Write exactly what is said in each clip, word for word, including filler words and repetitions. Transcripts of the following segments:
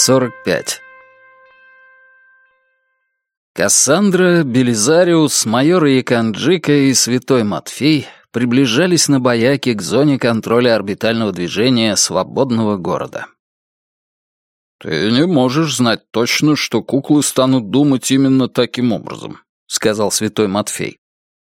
сорок пять. Кассандра, Белизариус, майор Яканджика и святой Матфей приближались на Баяке к зоне контроля орбитального движения свободного города. «Ты не можешь знать точно, что куклы станут думать именно таким образом», — сказал святой Матфей.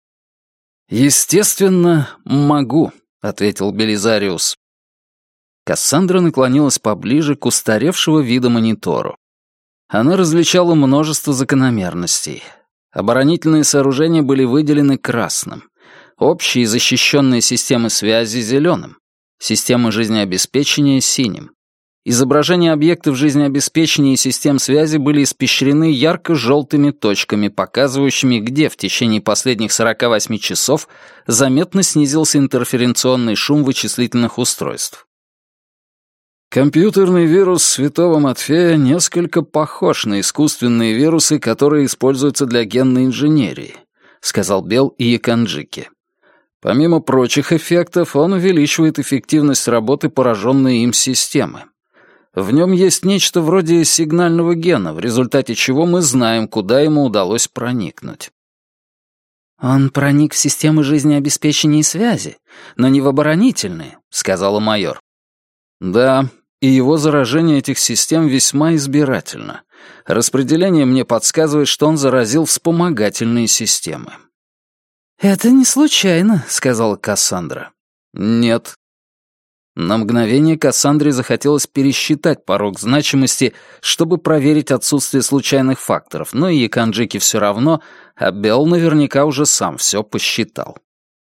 «Естественно, могу», — ответил Белизариус. Кассандра наклонилась поближе к устаревшего вида монитору. Она различала множество закономерностей. Оборонительные сооружения были выделены красным, общие защищенные системы связи — зеленым, системы жизнеобеспечения — синим. Изображения объектов жизнеобеспечения и систем связи были испещрены ярко-желтыми точками, показывающими, где в течение последних сорока восьми часов заметно снизился интерференционный шум вычислительных устройств. Компьютерный вирус Святого Матфея несколько похож на искусственные вирусы, которые используются для генной инженерии, сказал Бел и Яканджики. Помимо прочих эффектов, он увеличивает эффективность работы пораженной им системы. В нем есть нечто вроде сигнального гена, в результате чего мы знаем, куда ему удалось проникнуть. «Он проник в системы жизнеобеспечения и связи, но не в оборонительные», — сказала майор. «Да, и его заражение этих систем весьма избирательно. Распределение мне подсказывает, что он заразил вспомогательные системы». «Это не случайно», — сказала Кассандра. «Нет». На мгновение Кассандре захотелось пересчитать порог значимости, чтобы проверить отсутствие случайных факторов, но и Яканджики все равно, а Белл наверняка уже сам все посчитал.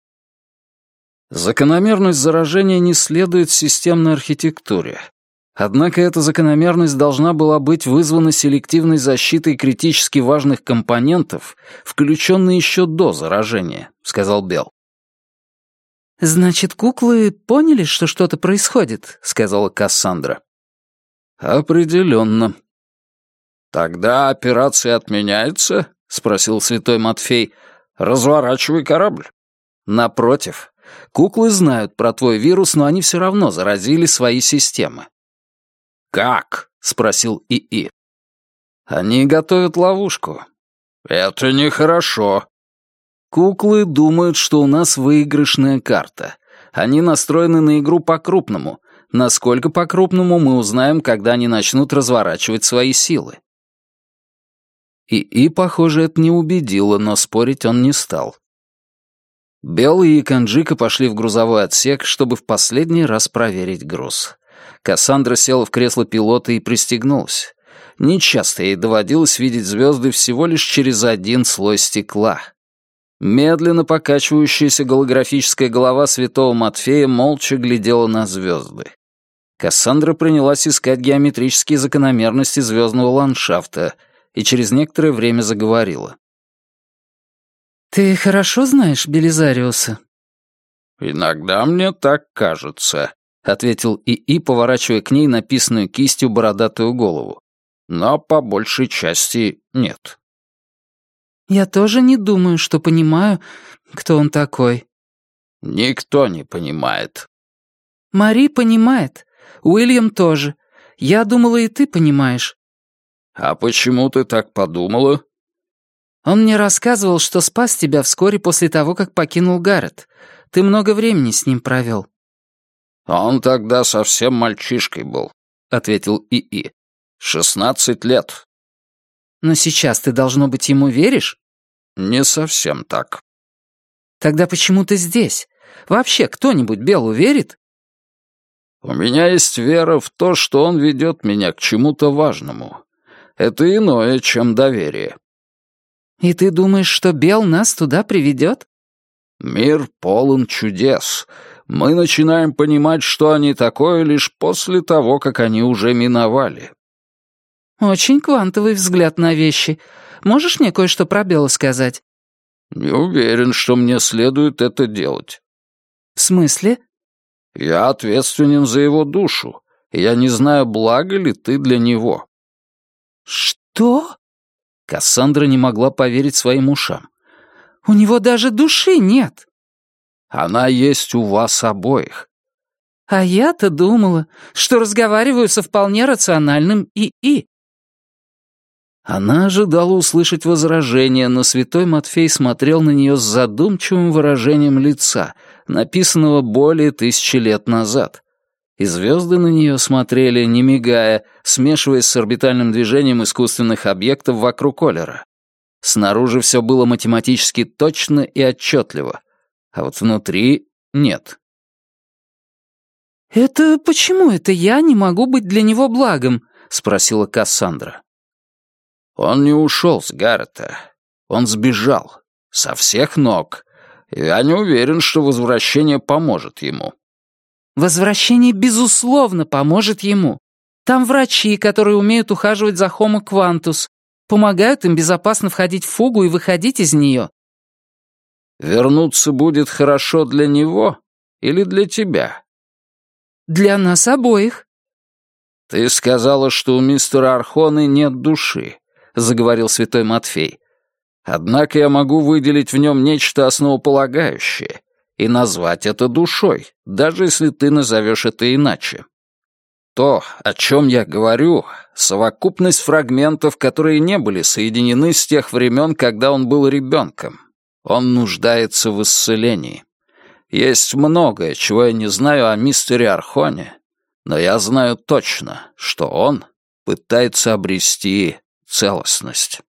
Закономерность заражения не следует системной архитектуре. Однако эта закономерность должна была быть вызвана селективной защитой критически важных компонентов, включенной еще до заражения, сказал Белл. «Значит, куклы поняли, что что-то происходит», — сказала Кассандра. «Определенно». «Тогда операция отменяется?» — спросил святой Матфей. «Разворачивай корабль». «Напротив. Куклы знают про твой вирус, но они все равно заразили свои системы». «Как?» — спросил ИИ. «Они готовят ловушку». «Это нехорошо». Куклы думают, что у нас выигрышная карта. Они настроены на игру по-крупному. Насколько по-крупному, мы узнаем, когда они начнут разворачивать свои силы. ИИ, похоже, это не убедило, но спорить он не стал. Белл и Яканджика пошли в грузовой отсек, чтобы в последний раз проверить груз. Кассандра села в кресло пилота и пристегнулась. Нечасто ей доводилось видеть звезды всего лишь через один слой стекла. Медленно покачивающаяся голографическая голова святого Матфея молча глядела на звезды. Кассандра принялась искать геометрические закономерности звездного ландшафта и через некоторое время заговорила. «Ты хорошо знаешь Белизариуса?» «Иногда мне так кажется», — ответил ИИ, поворачивая к ней написанную кистью бородатую голову. «Но по большей части нет». «Я тоже не думаю, что понимаю, кто он такой». «Никто не понимает». «Мари понимает. Уильям тоже. Я думала, и ты понимаешь». «А почему ты так подумала?» «Он мне рассказывал, что спас тебя вскоре после того, как покинул Гаррет. Ты много времени с ним провел». «Он тогда совсем мальчишкой был», — ответил ИИ. «Шестнадцать лет». «Но сейчас ты, должно быть, ему веришь?» «Не совсем так». «Тогда почему ты здесь? Вообще кто-нибудь Беллу верит?» «У меня есть вера в то, что он ведет меня к чему-то важному. Это иное, чем доверие». «И ты думаешь, что Белл нас туда приведет?» «Мир полон чудес. Мы начинаем понимать, что они такое, лишь после того, как они уже миновали». «Очень квантовый взгляд на вещи. Можешь мне кое-что про Белла сказать?» «Не уверен, что мне следует это делать». «В смысле?» «Я ответственен за его душу, и я не знаю, благо ли ты для него». «Что?» Кассандра не могла поверить своим ушам. «У него даже души нет». «Она есть у вас обоих. А я-то думала, что разговариваю со вполне рациональным ИИ. Она ожидала услышать возражение, но святой Матфей смотрел на нее с задумчивым выражением лица, написанного более тысячи лет назад. И звезды на нее смотрели, не мигая, смешиваясь с орбитальным движением искусственных объектов вокруг Оллера. Снаружи все было математически точно и отчетливо, а вот внутри — нет. «Это почему это я не могу быть для него благом?» — спросила Кассандра. Он не ушел с Гаррета. Он сбежал. Со всех ног. Я не уверен, что возвращение поможет ему. Возвращение, безусловно, поможет ему. Там врачи, которые умеют ухаживать за Homo Quantus, помогают им безопасно входить в фугу и выходить из нее. Вернуться будет хорошо для него или для тебя? Для нас обоих. Ты сказала, что у мистера Архоны нет души, заговорил святой Матфей. Однако я могу выделить в нем нечто основополагающее и назвать это душой, даже если ты назовешь это иначе. То, о чем я говорю, совокупность фрагментов, которые не были соединены с тех времен, когда он был ребенком. Он нуждается в исцелении. Есть многое, чего я не знаю о мистере Архоне, но я знаю точно, что он пытается обрести целостность.